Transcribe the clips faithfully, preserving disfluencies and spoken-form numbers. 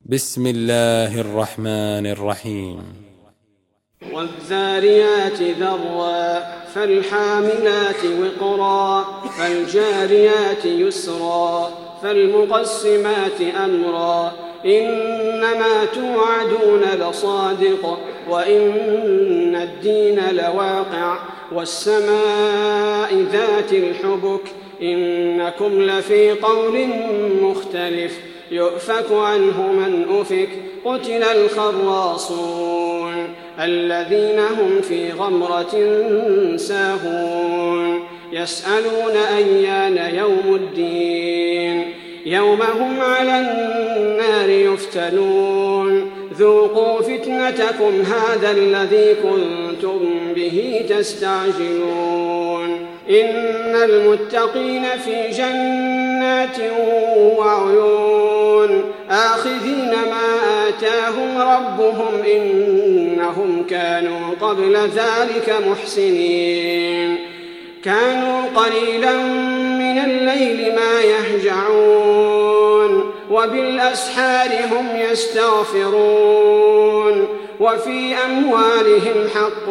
بسم الله الرحمن الرحيم. والذاريات ذروا فالحاملات وقرا فالجاريات يسرا فالمقسمات أمرا إنما توعدون لصادق وإن الدين لواقع والسماء ذات الحبك إنكم لفي قول مختلف يؤفك عنه من أفك قتل الخراصون الذين هم في غمرة ساهون يسألون أيان يوم الدين يوم هم على النار يفتنون ذوقوا فتنتكم هذا الذي كنتم به تستعجلون إن المتقين في جنات وعيون آخذين ما آتاهم ربهم إنهم كانوا قبل ذلك محسنين كانوا قليلا من الليل ما يهجعون وبالأسحار هم يستغفرون وفي أموالهم حق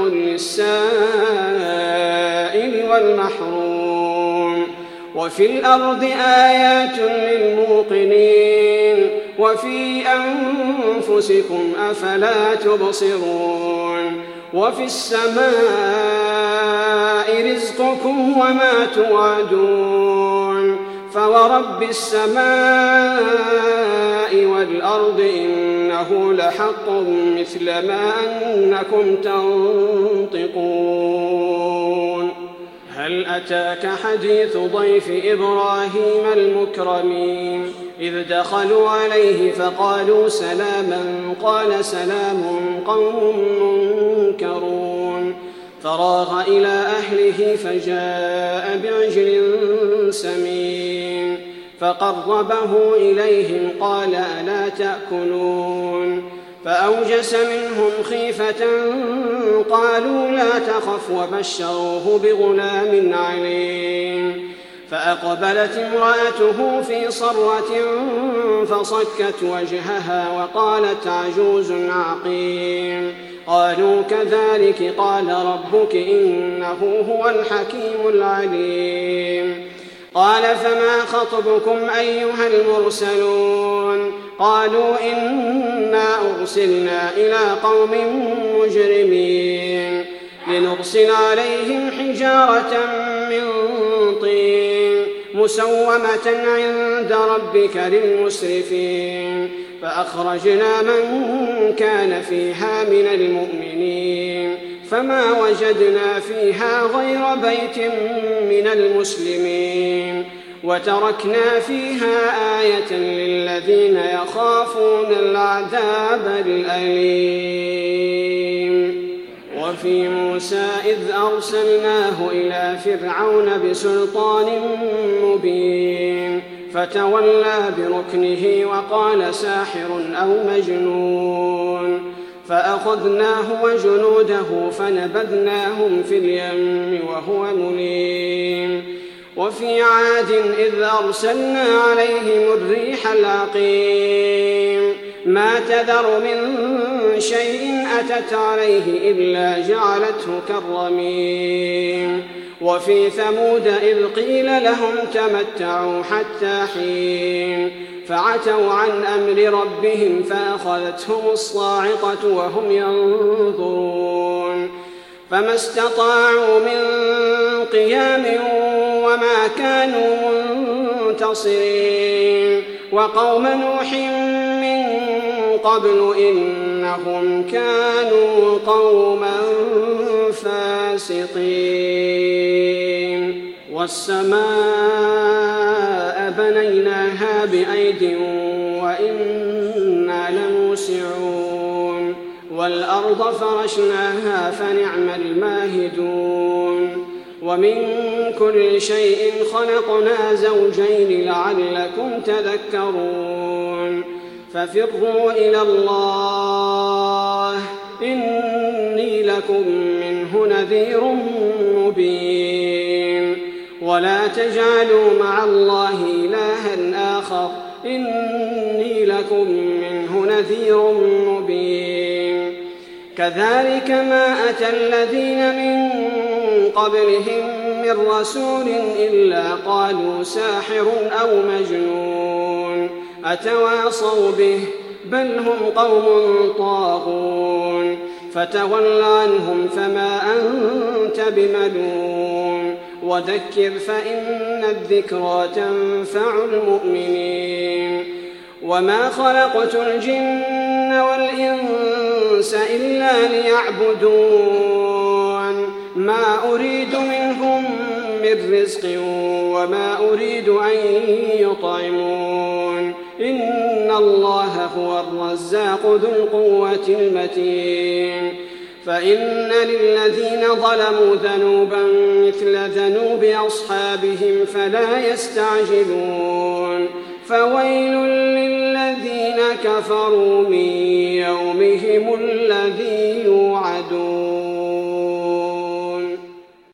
للسائل والمحروم وفي الأرض آيات للموقنين وفي أنفسكم أفلا تبصرون وفي السماء رزقكم وما توعدون فورب السماء والأرض إنه لحق مثل ما أنكم تنطقون هل أتاك حديث ضيف إبراهيم المكرمين إذ دخلوا عليه فقالوا سلاما قال سلام قوم منكرون فراغ إلى أهله فجاء بعجل سمين فقربه إليهم قال ألا تأكلون فأوجس منهم خيفة قالوا لا تخف وبشروه بغلام عليم فأقبلت امرأته في صرة فصكت وجهها وقالت عجوز عقيم قالوا كذلك قال ربك إنه هو الحكيم العليم قال فما خطبكم أيها المرسلون قالوا إنا أرسلنا إلى قوم مجرمين لنرسل عليهم حجارة من طين مسومة عند ربك للمسرفين فأخرجنا من كان فيها من المؤمنين فما وجدنا فيها غير بيت من المسلمين وتركنا فيها آية للذين يخافون العذاب الأليم وفي موسى إذ أرسلناه إلى فرعون بسلطان مبين فتولى بركنه وقال ساحر أو مجنون فأخذناه وجنوده فنبذناهم في اليم وهو مليم وفي عاد إذ أرسلنا عليهم الريح العقيم ما تذر من شيء أتت عليه إلا جعلته كالرميم وفي ثمود إذ قيل لهم تمتعوا حتى حين فعتوا عن أمر ربهم فأخذتهم الصاعقة وهم ينظرون فما استطاعوا من قيام وما كانوا منتصرين وقوم نوح من قبل إنهم كانوا قوما فاسقين والسماء بنيناها بأيد وإنا لموسعون والأرض فرشناها فنعم الماهدون ومن كل شيء خلقنا زوجين لعلكم تذكرون ففروا إلى الله إني لكم منه نذير مبين ولا تجعلوا مع الله إلها آخر إني لكم منه نذير مبين كذلك ما أتى الذين من قبلهم من رسول إلا قالوا ساحر أو مجنون أتواصوا به بل هم قوم طاغون فتول عنهم فما أنت بملوم وذكر فإن الذكرى تنفع المؤمنين وما خلقت الجن والإنس إلا ليعبدون ما أريد منهم من رزق وما أريد أن يطعمون إن الله هو الرزاق ذو القوة المتين فإن للذين ظلموا ذنوبا مثل ذنوب أصحابهم فلا يستعجلون فويل للذين كفروا من يومهم الذي يوعدون.